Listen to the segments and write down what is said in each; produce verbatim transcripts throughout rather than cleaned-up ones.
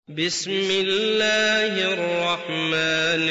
بسم الله الرحمن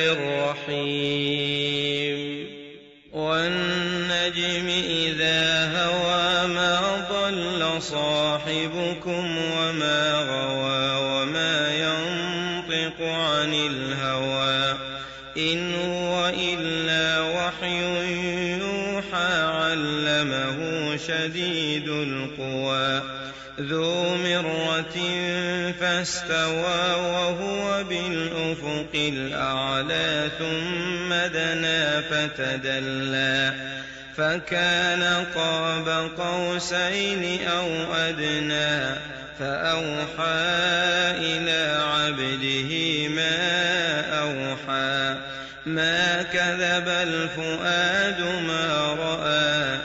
الرحيم والنجم إذا هوى ما ضل صاحبكم وما غوى وما ينطق عن الهوى إن هو إلا وحي يوحى علمه شديد القوى ذو مرة فاستوى وهو بالأفق الأعلى ثم دنا فتدلى فكان قاب قوسين أو أدنى فأوحى إلى عبده ما أوحى ما كذب الفؤاد ما رأى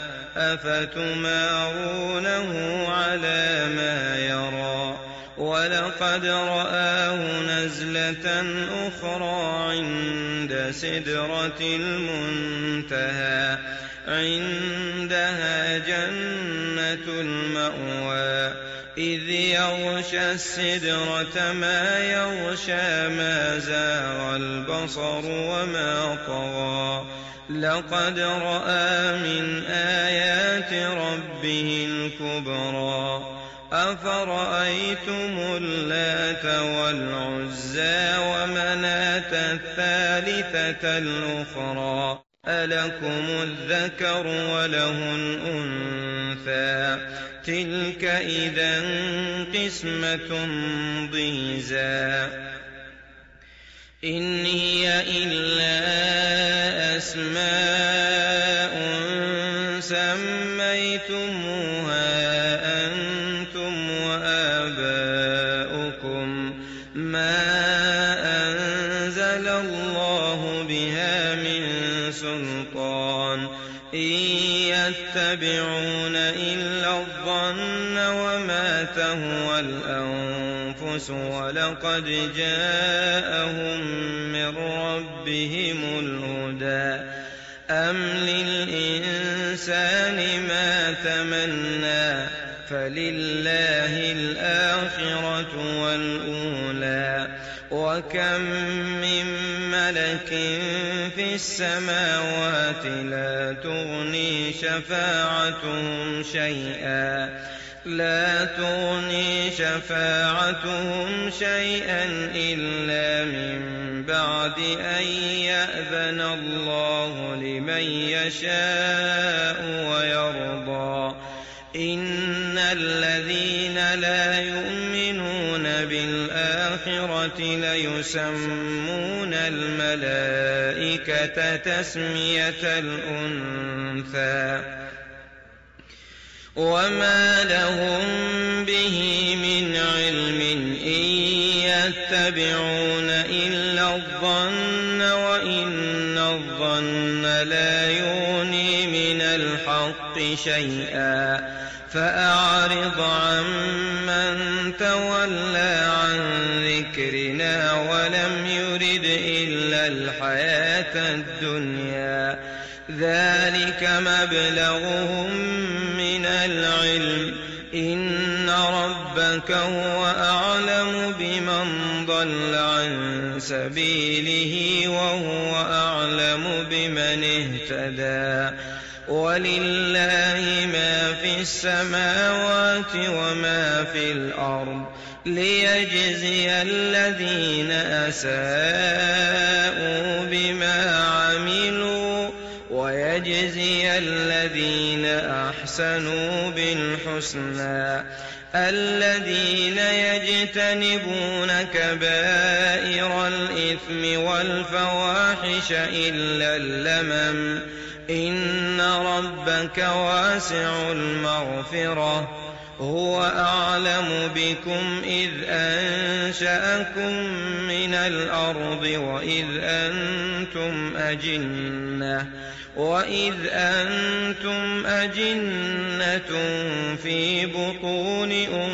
أفتمارونه على ما يرى ولقد رآه نزلة أخرى عند سدرة المنتهى عندها جنة المأوى إذ يغشى السدرة ما يغشى ما زاغ البصر وما طغى لقد رأى من آيات ربه الكبرى أفرأيتم اللات والعزى ومناة الثالثة الأخرى ألكم الذكر وله الأنثى تلك إذا قسمة ضيزى إن هي إلا أسماء سميتموها أنتم وآباؤكم ما أنزل الله بها من سلطان إن يتبعون إلا الظن وما تهوى الأنفس ولقد جاءهم من ربهم الهدى أم للإنسان ما تمنى فلله الآخرة والأولى وكم من ملك في السماوات لا تغني شفاعتهم شيئا لا تغني شفاعتهم شيئا إلا من بعد أن يأذن الله لمن يشاء ويرضى إن الذين لا يؤمنون بالآخرة ليسمون الملائكة تسمية الأنثى وما لهم به من علم إن يتبعون إلا الظن وإن الظن لا يغني من الحق شيئا فأعرض عمن تولى عن ذكرنا ولم يرد إلا الحياة الدنيا ذلك مبلغهم من العلم إن ربك هو أعلم بمن ضل عن سبيله وهو أعلم بمن اهتدى ولله ما في السماوات وما في الأرض ليجزي الذين أساءوا بما عملوا ويجزي الذين أحسنوا بالحسنى الذين يجتنبون كبائر الإثم والفواحش إلا اللمم إن ربك واسع المغفرة هو أعلم بكم إذ أنشأكم من الأرض وإذ أنتم أجنة وإذ أنتم أجنة في بطون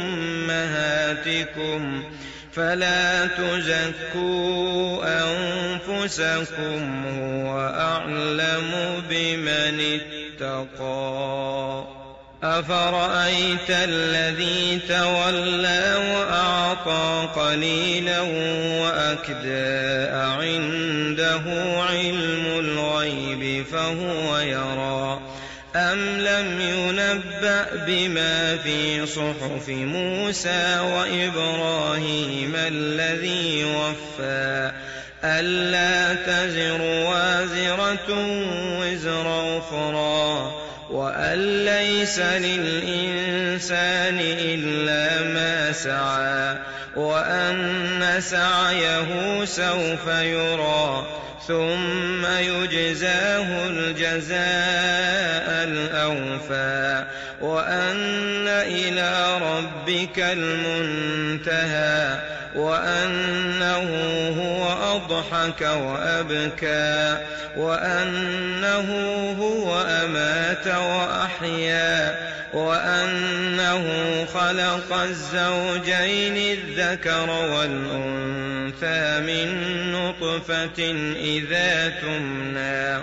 أمهاتكم فلا تزكوا أنفسكم هو أعلم بمن اتقى أفرأيت الذي تولى وأعطى قليلا وأكدى أعنده علم الغيب فهو يرى أم لم ينبأ بما في صحف موسى وإبراهيم الذي وفى ألا تزر وازرة وزر أخرى وأن ليس للإنسان إلا ما سعى وأن سعيه سوف يرى ثم يجزاه الجزاء الأوفى وأن إلى ربك المنتهى وأنه هو أضحك وأبكى وأنه هو أمات وأحيا وأنه خلق الزوجين الذكر والأنثى من نطفة إذا تمنى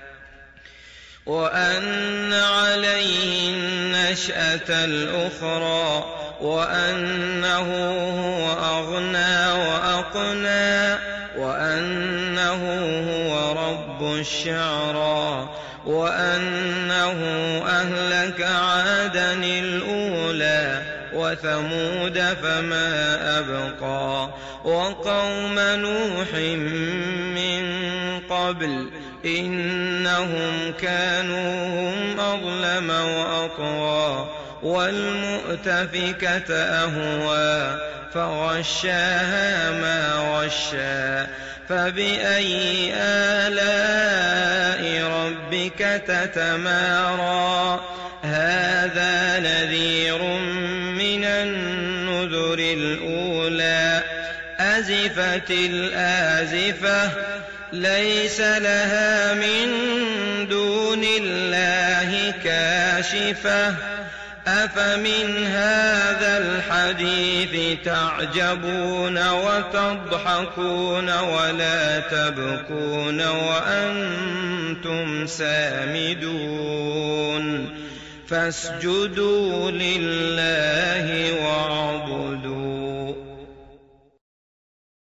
وأن عليه النشأة الأخرى وأنه هو أغنى وأقنى وأنه هو رب الشعرى وأنه أهلك عادا الأولى وثمود فما أبقى وقوم نوح من قبل إنهم كانوا هم أظلم وأطغى والمؤتفكة أهوى فغشاها ما غشى فبأي آلاء ربك تتمارى هذا نذير من النذر الأولى أزفت الآزفة ليس لها من دون الله كاشفة أفمن هذا الحديث تعجبون وتضحكون ولا تبكون وأنتم سامدون فاسجدوا لله واعبدوا